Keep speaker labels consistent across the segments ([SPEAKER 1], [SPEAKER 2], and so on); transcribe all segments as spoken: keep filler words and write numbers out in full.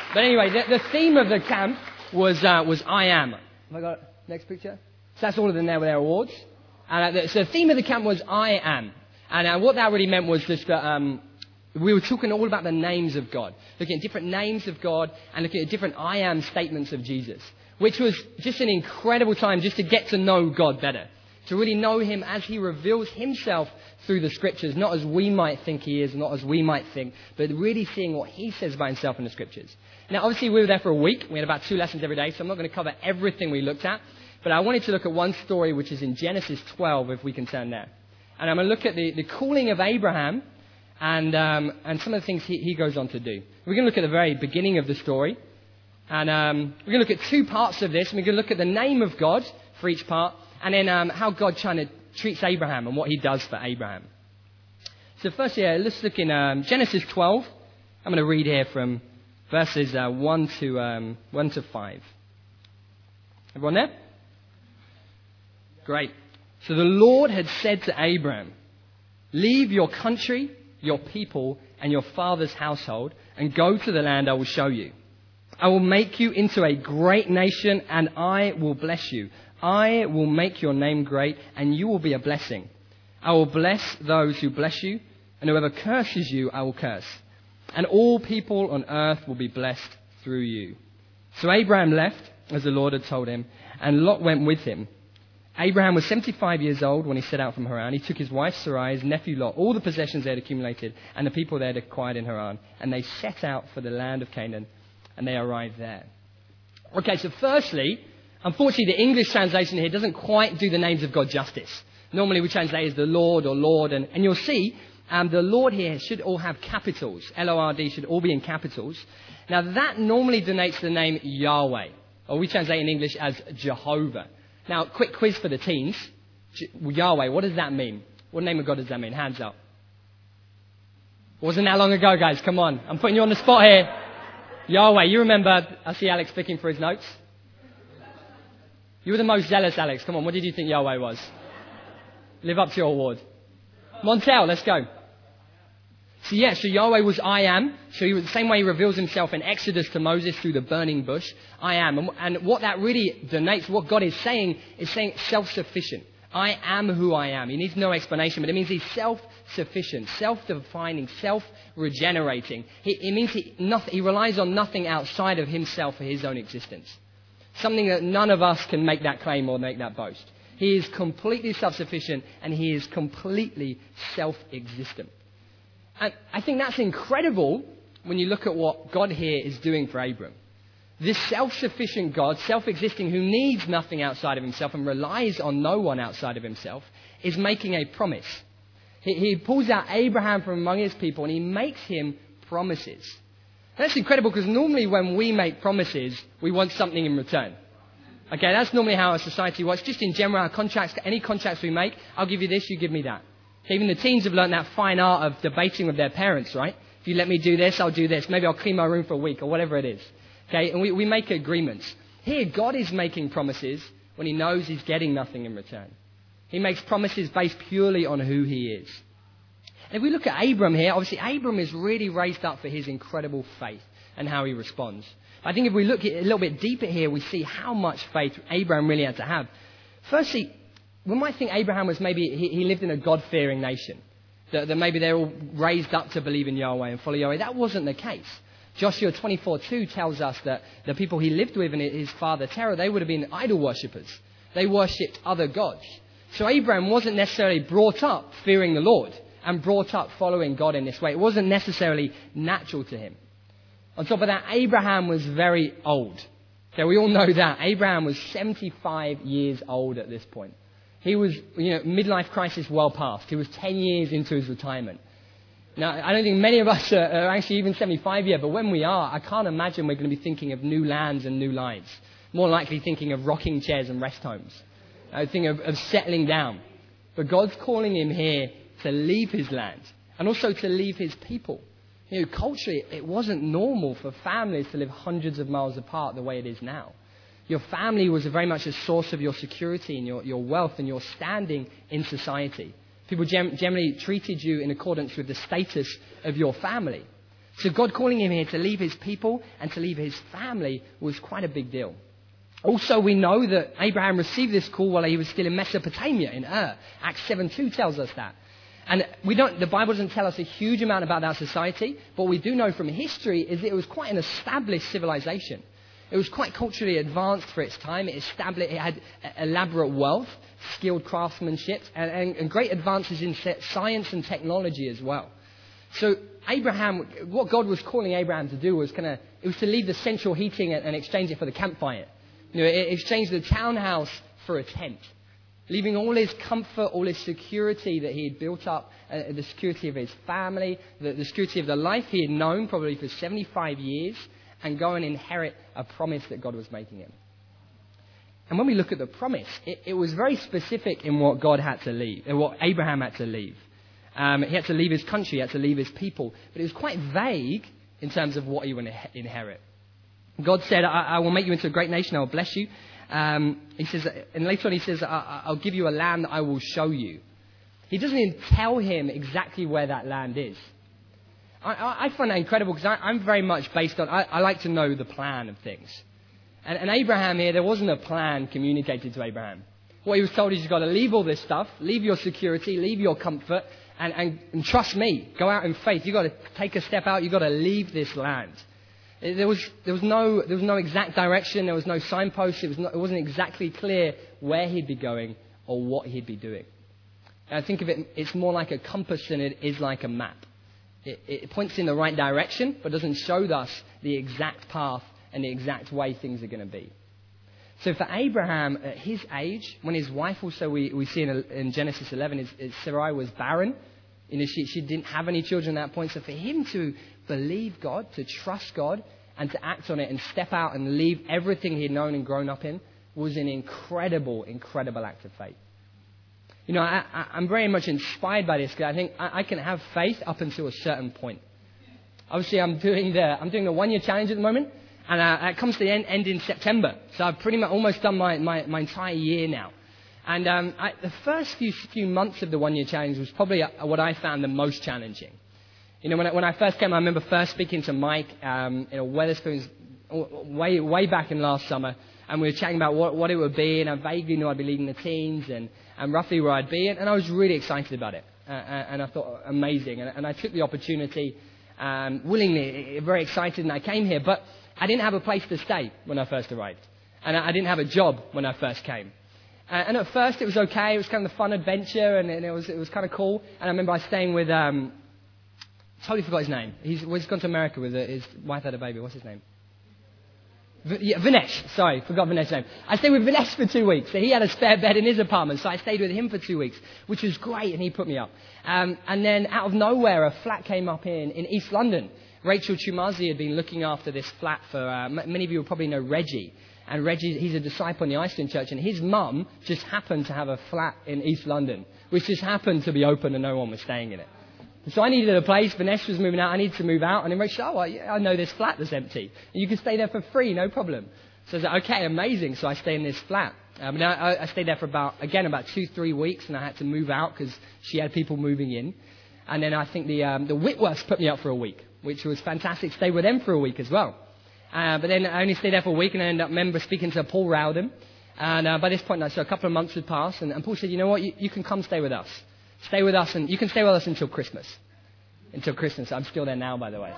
[SPEAKER 1] But anyway, the, the theme of the camp was uh, was I am. Have I got next picture? So that's all of them there with their awards. And uh, the, so the theme of the camp was I am. And uh, what that really meant was just that um, we were talking all about the names of God, looking at different names of God and looking at different I am statements of Jesus, which was just an incredible time just to get to know God better, to really know him as he reveals himself through the scriptures, not as we might think he is, not as we might think, but really seeing what he says about himself in the scriptures. Now, obviously, we were there for a week. We had about two lessons every day, so I'm not going to cover everything we looked at. But I wanted to look at one story, which is in Genesis twelve, if we can turn there. And I'm going to look at the, the calling of Abraham and um, and some of the things he, he goes on to do. We're going to look at the very beginning of the story. And um, we're going to look at two parts of this. We're going to look at the name of God for each part, and then um, how God kind of treats Abraham and what he does for Abraham. So first, yeah, let's look in um, Genesis twelve. I'm going to read here from verses uh, one to um, one to five. Everyone there? Great. So the Lord had said to Abraham, "Leave your country, your people, and your father's household, and go to the land I will show you. I will make you into a great nation, and I will bless you. I will make your name great, and you will be a blessing. I will bless those who bless you, and whoever curses you, I will curse. And all people on earth will be blessed through you." So Abraham left, as the Lord had told him, and Lot went with him. Abraham was seventy-five years old when he set out from Haran. He took his wife Sarai, his nephew Lot, all the possessions they had accumulated, and the people they had acquired in Haran, and they set out for the land of Canaan, and they arrived there. Okay, so firstly, unfortunately, the English translation here doesn't quite do the names of God justice. Normally we translate as the Lord or Lord, and, and you'll see um, the Lord here should all have capitals. L O R D should all be in capitals. Now that normally denotes the name Yahweh, or we translate in English as Jehovah. Now, quick quiz for the teens. J- Yahweh, what does that mean? What name of God does that mean? Hands up. Wasn't that long ago, guys. Come on. I'm putting you on the spot here. Yahweh, you remember, I see Alex flicking for his notes. You were the most zealous, Alex. Come on, what did you think Yahweh was? Live up to your award. Montel, let's go. So yeah, so Yahweh was I am. So he was the same way he reveals himself in Exodus to Moses through the burning bush. I am. And, and what that really denotes, what God is saying, is saying self-sufficient. I am who I am. He needs no explanation, but it means he's self-sufficient, self-defining, self-regenerating. He, it means he, nothing, he relies on nothing outside of himself for his own existence. Something that none of us can make that claim or make that boast. He is completely self-sufficient and he is completely self-existent. And I think that's incredible when you look at what God here is doing for Abram. This self-sufficient God, self-existing, who needs nothing outside of himself and relies on no one outside of himself, is making a promise. He, he pulls out Abraham from among his people and he makes him promises. That's incredible because normally when we make promises, we want something in return. Okay, that's normally how our society works. Just in general, our contracts, any contracts we make, I'll give you this, you give me that. Even the teens have learned that fine art of debating with their parents, right? If you let me do this, I'll do this. Maybe I'll clean my room for a week or whatever it is. Okay, and we, we make agreements. Here, God is making promises when he knows he's getting nothing in return. He makes promises based purely on who he is. And if we look at Abram here, obviously Abram is really raised up for his incredible faith and how he responds. I think if we look at it a little bit deeper here, we see how much faith Abraham really had to have. Firstly, we might think Abraham was maybe, he, he lived in a God-fearing nation. That, that maybe they're all raised up to believe in Yahweh and follow Yahweh. That wasn't the case. Joshua twenty-four two tells us that the people he lived with and his father Terah, they would have been idol worshippers. They worshipped other gods. So Abraham wasn't necessarily brought up fearing the Lord and brought up following God in this way. It wasn't necessarily natural to him. On top of that, Abraham was very old. Okay, we all know that. Abraham was seventy-five years old at this point. He was, you know, midlife crisis well past. He was ten years into his retirement. Now, I don't think many of us are, are actually even seventy-five yet, but when we are, I can't imagine we're going to be thinking of new lands and new lives. More likely thinking of rocking chairs and rest homes. I think of, of settling down. But God's calling him here to leave his land and also to leave his people. You know, culturally, it wasn't normal for families to live hundreds of miles apart the way it is now. Your family was very much a source of your security and your, your wealth and your standing in society. People gem- generally treated you in accordance with the status of your family. So God calling him here to leave his people and to leave his family was quite a big deal. Also, we know that Abraham received this call while he was still in Mesopotamia, in Ur. Acts seven two tells us that. And we don't, the Bible doesn't tell us a huge amount about that society, but what we do know from history is that it was quite an established civilization. It was quite culturally advanced for its time. It established, it had elaborate wealth, skilled craftsmanship, and, and, and great advances in science and technology as well. So Abraham, what God was calling Abraham to do was kind of, it was to leave the central heating and, and exchange it for the campfire. You know, it exchanged the townhouse for a tent, leaving all his comfort, all his security that he had built up, uh, the security of his family, the, the security of the life he had known probably for seventy-five years, and go and inherit a promise that God was making him. And when we look at the promise, it, it was very specific in what God had to leave, and what Abraham had to leave. Um, he had to leave his country, he had to leave his people, but it was quite vague in terms of what he would inherit. God said, I, I will make you into a great nation, I will bless you. Um, he says, and later on he says, I, I'll give you a land that I will show you. He doesn't even tell him exactly where that land is. I, I, I find that incredible because I, I'm very much based on, I, I like to know the plan of things. And, and Abraham here, there wasn't a plan communicated to Abraham. What he was told is you've got to leave all this stuff, leave your security, leave your comfort, and, and, and trust me, go out in faith. You've got to take a step out, you've got to leave this land. There was, there was no, there was no exact direction. There was no signpost. It was not, it wasn't exactly clear where he'd be going or what he'd be doing. And I think of it, it's more like a compass than it is like a map. It, it points in the right direction, but doesn't show us the exact path and the exact way things are going to be. So for Abraham, at his age, when his wife also, we, we see in, in Genesis eleven, is, is Sarai was barren. You know, she, she didn't have any children at that point. So for him to believe God, to trust God, and to act on it and step out and leave everything he'd known and grown up in was an incredible, incredible act of faith. You know, I, I, I'm very much inspired by this because I think I, I can have faith up until a certain point. Obviously, I'm doing the I'm doing the one-year challenge at the moment, and uh, it comes to the end, end in September. So I've pretty much almost done my, my, my entire year now. And um, I, the first few few months of the one-year challenge was probably uh, what I found the most challenging. You know, when I, when I first came, I remember first speaking to Mike, um, you know, Wetherspoons, way way back in last summer, and we were chatting about what, what it would be, and I vaguely knew I'd be leading the teens, and, and roughly where I'd be, and, and I was really excited about it, uh, and I thought amazing, and, and I took the opportunity um, willingly, very excited, and I came here, but I didn't have a place to stay when I first arrived, and I, I didn't have a job when I first came. Uh, and at first it was okay, it was kind of a fun adventure, and, and it was it was kind of cool. And I remember I was staying with, um, totally forgot his name. He's, well, he's gone to America with a, his wife had a baby. What's his name? V- yeah, Vinesh. Sorry, forgot Vinesh's name. I stayed with Vinesh for two weeks. So he had a spare bed in his apartment, so I stayed with him for two weeks, which was great, and he put me up. Um, and then out of nowhere, a flat came up in, in East London. Rachel Chumazi had been looking after this flat for, uh, m- many of you will probably know Reggie. And Reggie, he's a disciple in the Iceland Church, and his mum just happened to have a flat in East London, which just happened to be open and no one was staying in it. So I needed a place. Vanessa was moving out. I needed to move out. And then Rachel said, oh, I, I know this flat that's empty. And you can stay there for free, no problem. So I was like, okay, amazing. So I stayed in this flat. Um, and I, I stayed there for about, again, about two, three weeks, and I had to move out because she had people moving in. And then I think the um, the Whitworths put me up for a week, which was fantastic. Stayed with them for a week as well. Uh, but then I only stayed there for a week, and I ended up remember speaking to Paul Rowden. And uh, by this point, so a couple of months had passed, and, and Paul said, you know what, you, you can come stay with us. Stay with us, and you can stay with us until Christmas. Until Christmas. I'm still there now, by the way.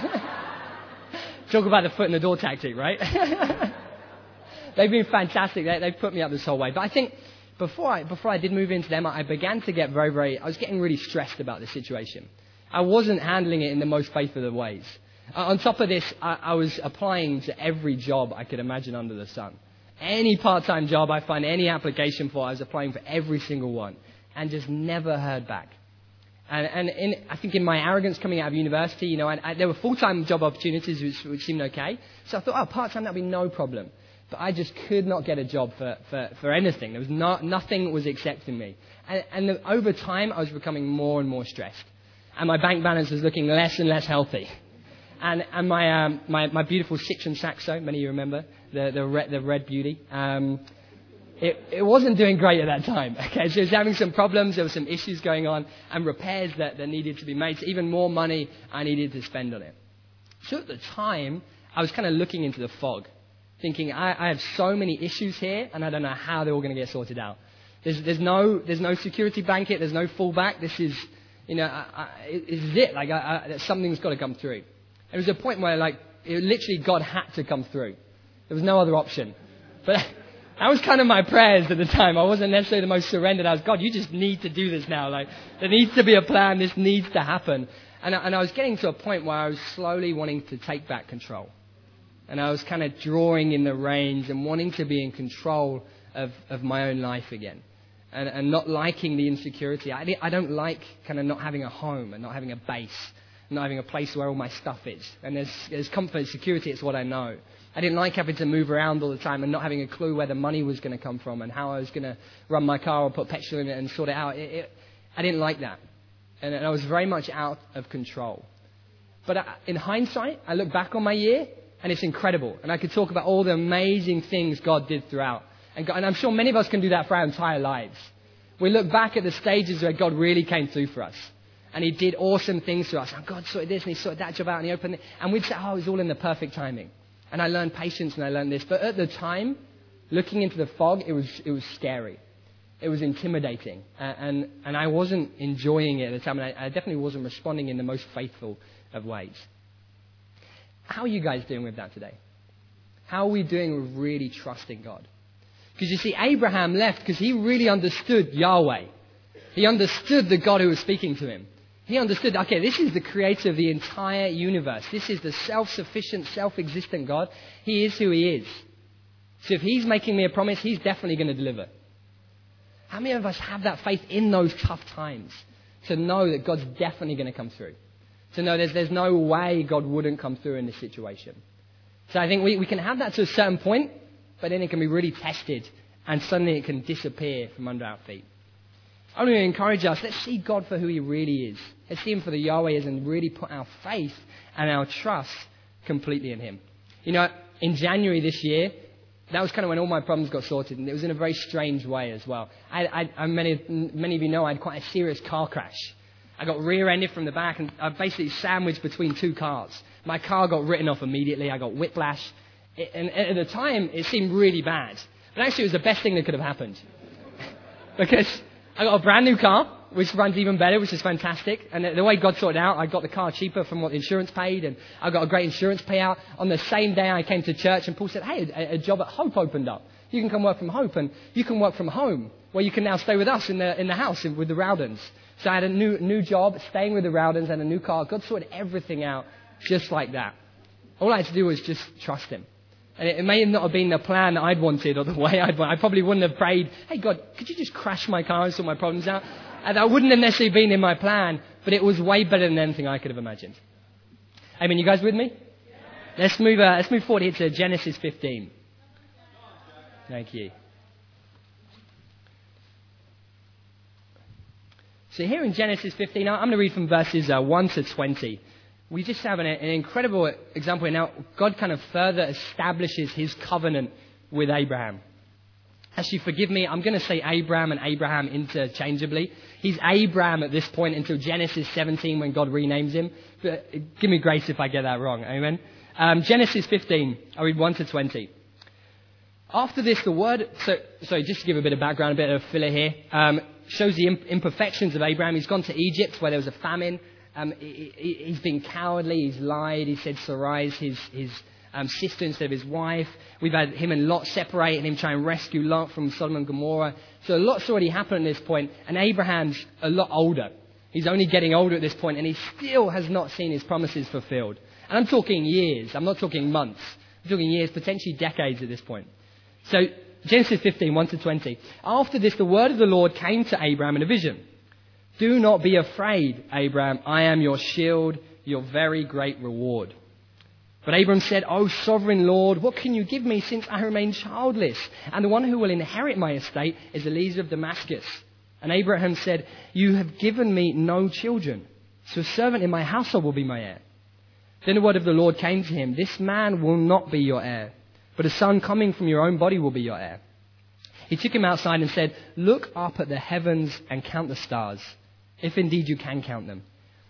[SPEAKER 1] Talk about the foot in the door tactic, right? They've been fantastic. They, they've put me up this whole way. But I think before I, before I did move into them, I began to get very, very, I was getting really stressed about the situation. I wasn't handling it in the most faithful of ways. Uh, on top of this, I, I was applying to every job I could imagine under the sun. Any part-time job I find any application for, I was applying for every single one. And just never heard back. And, and in, I think in my arrogance coming out of university, you know, I, I, there were full-time job opportunities which, which seemed okay. So I thought, oh, part-time, that'd be no problem. But I just could not get a job for, for, for anything. There was not, nothing was accepting me. And, and the, over time, I was becoming more and more stressed. And my bank balance was looking less and less healthy. And, and my, um, my, my beautiful Citroen Saxo, many of you remember, the, the, red, the red beauty, um, It, it wasn't doing great at that time. Okay, so it was having some problems. There were some issues going on and repairs that, that needed to be made. So even more money I needed to spend on it. So at the time, I was kind of looking into the fog, thinking, I, I have so many issues here, and I don't know how they're all going to get sorted out. There's, there's no, there's no security blanket. There's no fallback. This is, you know, I, I, it, it's it. Like, I, I, something's got to come through. There was a point where, like, it literally God had to come through. There was no other option. But that was kind of my prayers at the time. I wasn't necessarily the most surrendered. I was, God, you just need to do this now. Like, there needs to be a plan. This needs to happen. And I, and I was getting to a point where I was slowly wanting to take back control. And I was kind of drawing in the reins and wanting to be in control of, of my own life again. And, and not liking the insecurity. I, I don't like kind of not having a home and not having a base. Not having a place where all my stuff is. And there's, there's comfort and security. It's what I know. I didn't like having to move around all the time and not having a clue where the money was going to come from and how I was going to run my car or put petrol in it and sort it out. It, it, I didn't like that. And, and I was very much out of control. But I, in hindsight, I look back on my year and it's incredible. And I could talk about all the amazing things God did throughout. And, God, and I'm sure many of us can do that for our entire lives. We look back at the stages where God really came through for us. And he did awesome things to us. And God sorted this and he sorted that job out and he opened it. And we'd say, oh, it was all in the perfect timing. And I learned patience and I learned this. But at the time, looking into the fog, it was it was scary. It was intimidating. Uh, and, and I wasn't enjoying it at the time. And I, I definitely wasn't responding in the most faithful of ways. How are you guys doing with that today? How are we doing with really trusting God? Because you see, Abraham left because he really understood Yahweh. He understood the God who was speaking to him. He understood, okay, this is the creator of the entire universe. This is the self-sufficient, self-existent God. He is who he is. So if he's making me a promise, he's definitely going to deliver. How many of us have that faith in those tough times to know that God's definitely going to come through? To know there's, there's no way God wouldn't come through in this situation. So I think we, we can have that to a certain point, but then it can be really tested and suddenly it can disappear from under our feet. I want to encourage us, let's see God for who he really is. Let's see him for the Yahweh is and really put our faith and our trust completely in him. You know, in January this year, that was kind of when all my problems got sorted, and it was in a very strange way as well. I, I, I many, many of you know I had quite a serious car crash. I got rear-ended from the back and I basically sandwiched between two cars. My car got written off immediately. I got whiplash. It, and at the time, it seemed really bad. But actually, it was the best thing that could have happened. Because I got a brand new car, which runs even better, which is fantastic. And the way God sorted it out, I got the car cheaper from what the insurance paid, and I got a great insurance payout. On the same day I came to church, and Paul said, hey, a, a job at Hope opened up. You can come work from Hope, and you can work from home, where you can now stay with us in the in the house with the Rowdens. So I had a new new job, staying with the Rowdens, and a new car. God sorted everything out just like that. All I had to do was just trust him. And it may not have been the plan that I'd wanted or the way I'd wanted. I probably wouldn't have prayed, hey, God, could you just crash my car and sort my problems out? And that wouldn't have necessarily been in my plan, but it was way better than anything I could have imagined. Amen. You guys with me? Let's move, uh, let's move forward here to Genesis fifteen. Thank you. So here in Genesis fifteen, I'm going to read from verses uh, one to twenty. We just have an, an incredible example. Now, God kind of further establishes his covenant with Abraham. Actually, forgive me, I'm going to say Abraham and Abraham interchangeably. He's Abraham at this point until Genesis seventeen when God renames him. But give me grace if I get that wrong. Amen. Um, Genesis fifteen, I'll read one to twenty. After this, the word... So, so just to give a bit of background, a bit of filler here. Um, shows the imperfections of Abraham. He's gone to Egypt where there was a famine. Um, he, he, he's been cowardly, he's lied, he said Sarai is his, his um, sister instead of his wife. We've had him and Lot separate and him try and rescue Lot from Sodom and Gomorrah. So a lot's already happened at this point, and Abraham's a lot older. He's only getting older at this point, and he still has not seen his promises fulfilled. And I'm talking years, I'm not talking months. I'm talking years, potentially decades at this point. So Genesis fifteen, one to twenty. After this, the word of the Lord came to Abraham in a vision. Do not be afraid, Abraham. I am your shield, your very great reward. But Abraham said, O sovereign Lord, what can you give me since I remain childless? And the one who will inherit my estate is Eliezer of Damascus. And Abraham said, you have given me no children, so a servant in my household will be my heir. Then the word of the Lord came to him, this man will not be your heir, but a son coming from your own body will be your heir. He took him outside and said, look up at the heavens and count the stars, if indeed you can count them.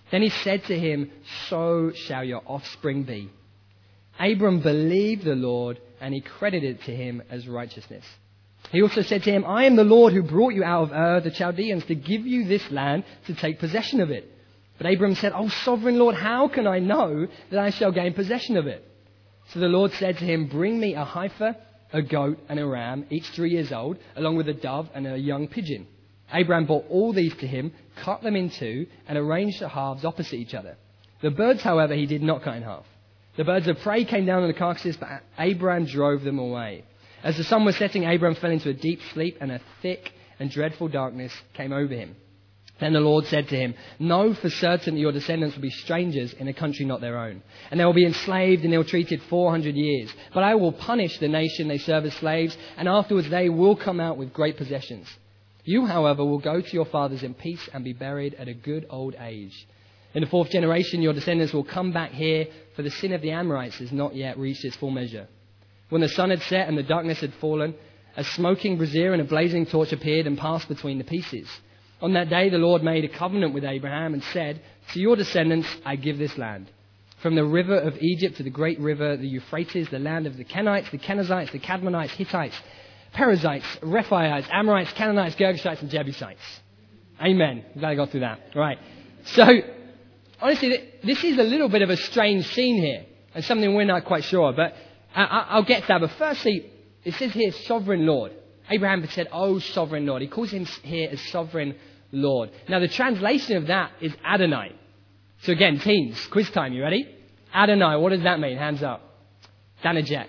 [SPEAKER 1] Then he said to him, so shall your offspring be. Abram believed the Lord, and he credited it to him as righteousness. He also said to him, I am the Lord who brought you out of Ur the Chaldeans to give you this land to take possession of it. But Abram said, O sovereign Lord, how can I know that I shall gain possession of it? So the Lord said to him, bring me a heifer, a goat, and a ram, each three years old, along with a dove and a young pigeon. Abraham brought all these to him, cut them in two, and arranged the halves opposite each other. The birds, however, he did not cut in half. The birds of prey came down on the carcasses, but Abraham drove them away. As the sun was setting, Abraham fell into a deep sleep, and a thick and dreadful darkness came over him. Then the Lord said to him, know for certain that your descendants will be strangers in a country not their own, and they will be enslaved and ill-treated four hundred years. But I will punish the nation they serve as slaves, and afterwards they will come out with great possessions. You, however, will go to your fathers in peace and be buried at a good old age. In the fourth generation, your descendants will come back here, for the sin of the Amorites has not yet reached its full measure. When the sun had set and the darkness had fallen, a smoking brazier and a blazing torch appeared and passed between the pieces. On that day, the Lord made a covenant with Abraham and said, to your descendants, I give this land. From the river of Egypt to the great river, the Euphrates, the land of the Kenites, the Kenizzites, the Kadmonites, Hittites, Perizzites, Rephaites, Amorites, Canaanites, Girgashites, and Jebusites. Amen. I'm glad I got through that. Right. So, honestly, this is a little bit of a strange scene here, and something we're not quite sure, but I'll get to that. But firstly, it says here, sovereign Lord. Abraham said, oh, sovereign Lord. He calls him here as sovereign Lord. Now, the translation of that is Adonai. So again, teens, quiz time, you ready? Adonai, what does that mean? Hands up. Danajet.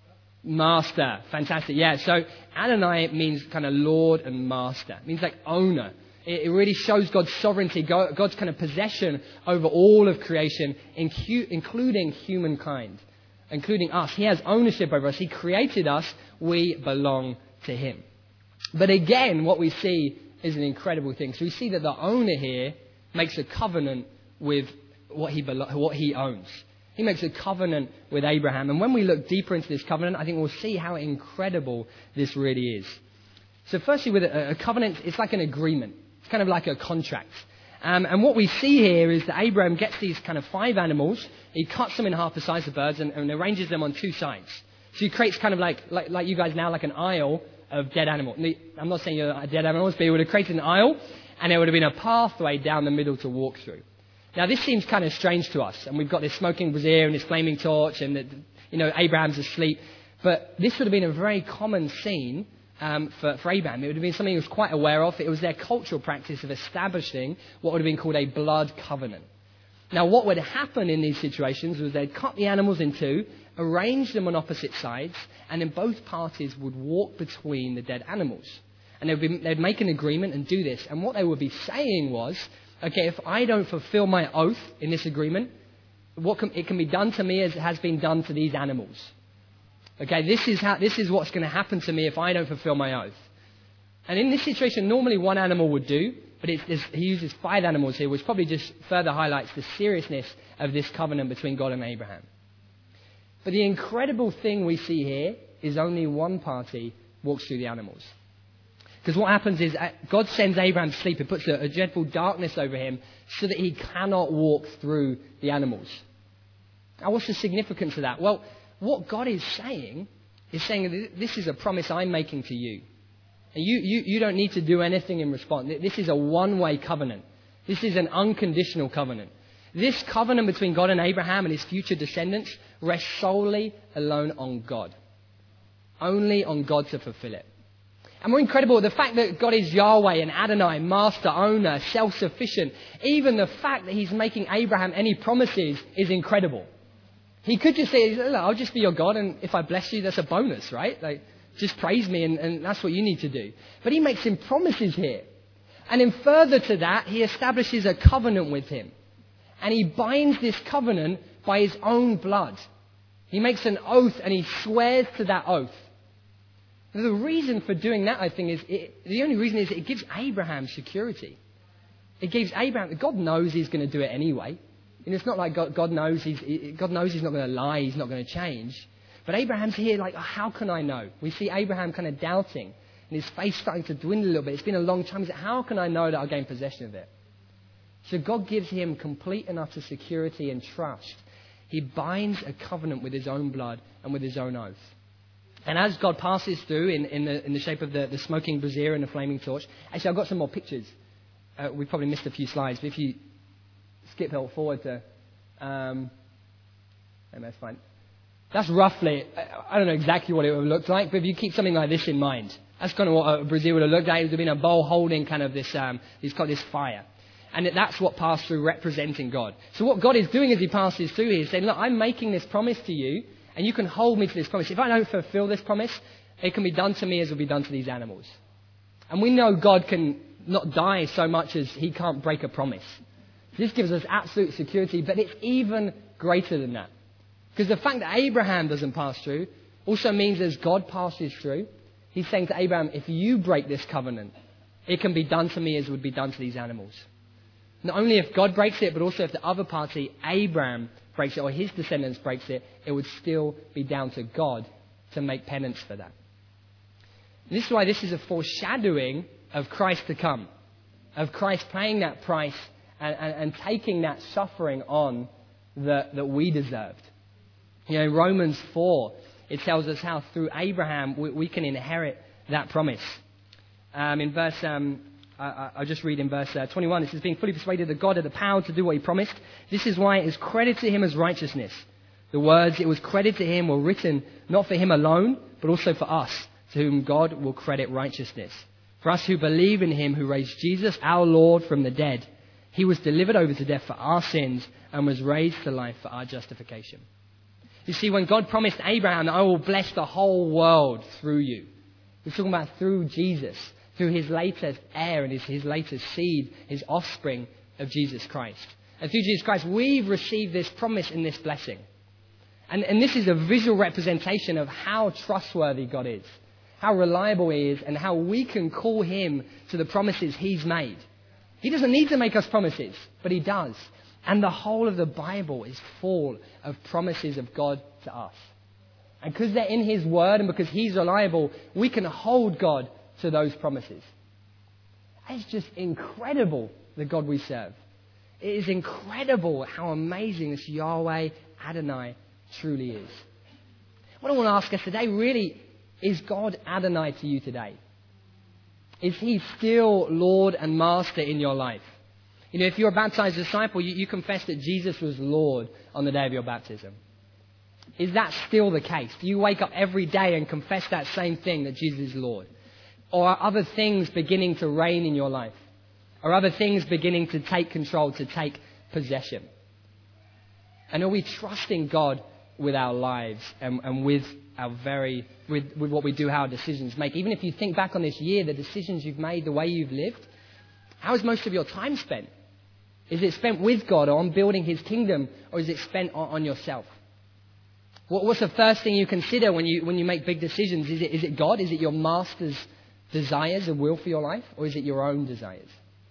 [SPEAKER 1] Master. Fantastic. Yeah, so Adonai means kind of Lord and Master. It means like owner. It really shows God's sovereignty, God's kind of possession over all of creation, including humankind, including us. He has ownership over us. He created us. We belong to him. But again, what we see is an incredible thing. So we see that the owner here makes a covenant with what he belo- what he owns. He makes a covenant with Abraham. And when we look deeper into this covenant, I think we'll see how incredible this really is. So firstly, with a, a covenant, it's like an agreement. It's kind of like a contract. Um, and what we see here is that Abraham gets these kind of five animals. He cuts them in half the size of birds and, and arranges them on two sides. So he creates kind of like, like, like you guys now, like an aisle of dead animals. I'm not saying you're dead animals, but he would have created an aisle, and there would have been a pathway down the middle to walk through. Now, this seems kind of strange to us, and we've got this smoking brazier and this flaming torch, and the, you know Abraham's asleep. But this would have been a very common scene um, for, for Abraham. It would have been something he was quite aware of. It was their cultural practice of establishing what would have been called a blood covenant. Now, what would happen in these situations was they'd cut the animals in two, arrange them on opposite sides, and then both parties would walk between the dead animals. And they'd, be, they'd make an agreement and do this. And what they would be saying was, okay, if I don't fulfill my oath in this agreement, what can, it can be done to me as it has been done to these animals. Okay, this is how this is what's going to happen to me if I don't fulfill my oath. And in this situation, normally one animal would do, but it's, it's, he uses five animals here, which probably just further highlights the seriousness of this covenant between God and Abraham. But the incredible thing we see here is only one party walks through the animals. Because what happens is God sends Abraham to sleep. It puts a, a dreadful darkness over him so that he cannot walk through the animals. Now, what's the significance of that? Well, what God is saying is saying this is a promise I'm making to you. And you, you, you don't need to do anything in response. This is a one-way covenant. This is an unconditional covenant. This covenant between God and Abraham and his future descendants rests solely alone on God. Only on God to fulfill it. And more incredible, the fact that God is Yahweh and Adonai, master, owner, self-sufficient, even the fact that he's making Abraham any promises is incredible. He could just say, I'll just be your God, and if I bless you, that's a bonus, right? Like, just praise me, and, and that's what you need to do. But he makes him promises here. And in further to that, he establishes a covenant with him. And he binds this covenant by his own blood. He makes an oath, and he swears to that oath. The reason for doing that, I think, is it, the only reason is it gives Abraham security. It gives Abraham, God knows he's going to do it anyway. And it's not like God, God knows he's God knows he's not going to lie, he's not going to change. But Abraham's here like, oh, how can I know? We see Abraham kind of doubting, and his face starting to dwindle a little bit. It's been a long time. He's like, how can I know that I'll gain possession of it? So God gives him complete and utter security and trust. He binds a covenant with his own blood and with his own oath. And as God passes through in, in, the, in the shape of the, the smoking brazier and the flaming torch, actually I've got some more pictures. Uh, we probably missed a few slides, but if you skip forward to, um, that's fine. That's roughly, I don't know exactly what it would have looked like, but if you keep something like this in mind, that's kind of what a brazier would have looked like. It would have been a bowl holding kind of this, um, it's got this fire. And that's what passed through, representing God. So what God is doing as he passes through here is saying, look, I'm making this promise to you, and you can hold me to this promise. If I don't fulfill this promise, it can be done to me as will be done to these animals. And we know God can not die so much as he can't break a promise. This gives us absolute security, but it's even greater than that. Because the fact that Abraham doesn't pass through also means as God passes through, he's saying to Abraham, if you break this covenant, it can be done to me as would be done to these animals. Not only if God breaks it, but also if the other party, Abraham, breaks it, or his descendants breaks it, it would still be down to God to make penance for that. And this is why this is a foreshadowing of Christ to come, of Christ paying that price and, and, and taking that suffering on that, that we deserved. You know, in Romans four, it tells us how through Abraham we, we can inherit that promise. Um, in verse... Um, I, I'll just read in verse uh, twenty-one. It says, being fully persuaded that God had the power to do what he promised. This is why it is credited to him as righteousness. The words, it was credited to him, were written not for him alone, but also for us, to whom God will credit righteousness. For us who believe in him who raised Jesus, our Lord, from the dead. He was delivered over to death for our sins and was raised to life for our justification. You see, when God promised Abraham, I will bless the whole world through you. We're talking about through Jesus. Through his latest heir and his, his latest seed, his offspring of Jesus Christ. And through Jesus Christ, we've received this promise and this blessing. And, and this is a visual representation of how trustworthy God is, how reliable he is, and how we can call him to the promises he's made. He doesn't need to make us promises, but he does. And the whole of the Bible is full of promises of God to us. And because they're in his word and because he's reliable, we can hold God to those promises. It's just incredible, the God we serve. It is incredible how amazing this Yahweh Adonai truly is. What I want to ask us today really, is God Adonai to you today? Is he still Lord and Master in your life? You know, if you're a baptized disciple, you, you confess that Jesus was Lord on the day of your baptism. Is that still the case? Do you wake up every day and confess that same thing, that Jesus is Lord? Or are other things beginning to reign in your life? Are other things beginning to take control, to take possession? And are we trusting God with our lives and, and with our very, with, with what we do, how our decisions make? Even if you think back on this year, the decisions you've made, the way you've lived, how is most of your time spent? Is it spent with God on building his kingdom, or is it spent on, on yourself? What, what's the first thing you consider when you, when you make big decisions? Is it, is it God? Is it your master's desires and will for your life, or is it your own desires?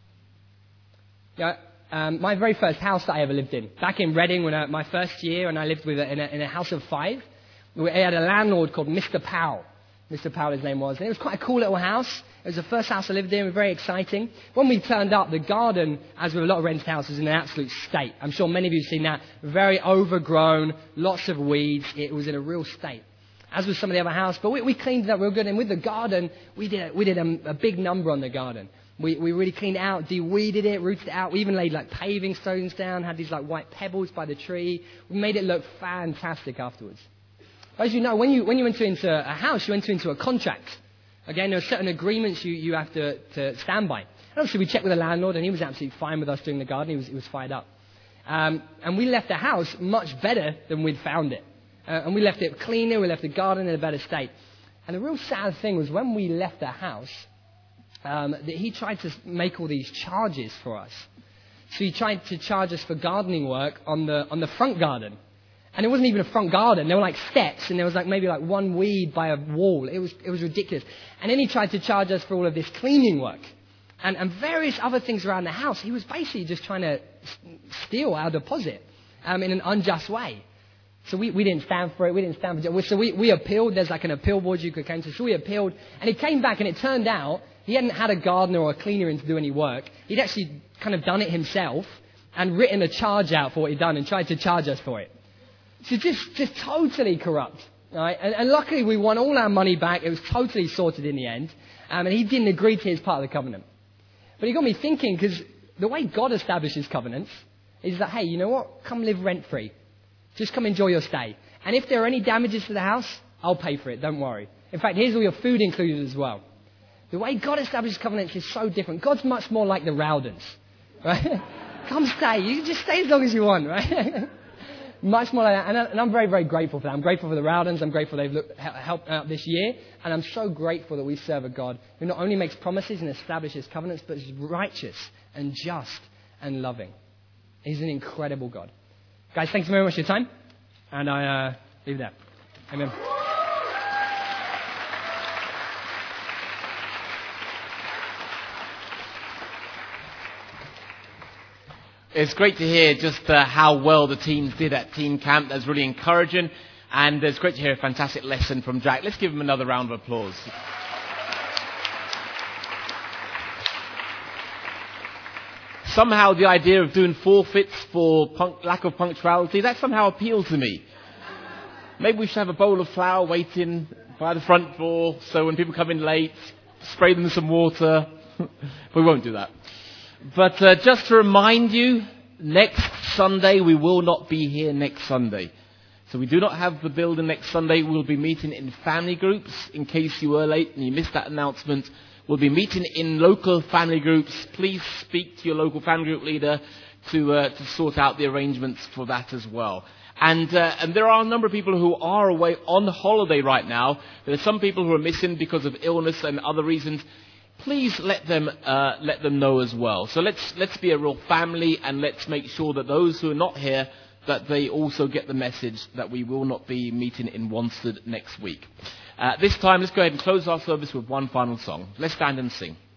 [SPEAKER 1] Yeah, um, my very first house that I ever lived in, back in Reading, when I, my first year, and I lived with a, in, a, in a house of five. We had a landlord called Mister Powell. Mister Powell, his name was. And it was quite a cool little house. It was the first house I lived in. It was very exciting. When we turned up, the garden, as with a lot of rented houses, was in an absolute state. I'm sure many of you have seen that. Very overgrown, lots of weeds. It was in a real state, as with some of the other houses. But we, we cleaned it up real good. And with the garden, we did a, we did a, a big number on the garden. We, we really cleaned it out, de-weeded it, rooted it out. We even laid like paving stones down, had these like white pebbles by the tree. We made it look fantastic afterwards. As you know, when you when you enter into a house, you enter into a contract. Again, there are certain agreements you, you have to, to stand by. And obviously, we checked with the landlord, and he was absolutely fine with us doing the garden. He was, he was fired up. Um, and we left the house much better than we'd found it. Uh, and we left it cleaner, we left the garden in a better state. And the real sad thing was when we left the house, um, that he tried to make all these charges for us. So he tried to charge us for gardening work on the on the front garden. And it wasn't even a front garden. There were like steps, and there was like maybe like one weed by a wall. It was it was ridiculous. And then he tried to charge us for all of this cleaning work and, and various other things around the house. He was basically just trying to steal our deposit um, in an unjust way. So we, we didn't stand for it. We didn't stand for it. So we, we appealed. There's like an appeal board you could come to. So we appealed. And it came back, and it turned out he hadn't had a gardener or a cleaner in to do any work. He'd actually kind of done it himself and written a charge out for what he'd done and tried to charge us for it. So just, just totally corrupt. Right? And, and luckily we won all our money back. It was totally sorted in the end. Um, and he didn't agree to his part of the covenant. But it got me thinking, because the way God establishes covenants is that, hey, you know what? Come live rent-free. Just come enjoy your stay. And if there are any damages to the house, I'll pay for it. Don't worry. In fact, here's all your food included as well. The way God establishes covenants is so different. God's much more like the Rowdens. Right? Come stay. You can just stay as long as you want, right? Much more like that. And, I, and I'm very, very grateful for that. I'm grateful for the Rowdens. I'm grateful they've looked, helped out this year. And I'm so grateful that we serve a God who not only makes promises and establishes covenants, but is righteous and just and loving. He's an incredible God. Guys, thanks very much for your time. And I uh, leave it there. Amen.
[SPEAKER 2] It's great to hear just uh, how well the teams did at Teen Camp. That's really encouraging. And it's great to hear a fantastic lesson from Jack. Let's give him another round of applause. Somehow the idea of doing forfeits for punk- lack of punctuality, that somehow appealed to me. Maybe we should have a bowl of flour waiting by the front door, so when people come in late, spray them with some water. We won't do that. But uh, just to remind you, next Sunday, we will not be here next Sunday. So we do not have the building next Sunday. We'll be meeting in family groups. In case you were late and you missed that announcement, we'll be meeting in local family groups. Please speak to your local family group leader to uh, to sort out the arrangements for that as well. And uh, and there are a number of people who are away on holiday right now. There are some people who are missing because of illness and other reasons. Please let them uh, let them know as well. So let's let's be a real family, and let's make sure that those who are not here, that they also get the message that we will not be meeting in Wanstead next week. Uh, this time, let's go ahead and close our service with one final song. Let's stand and sing.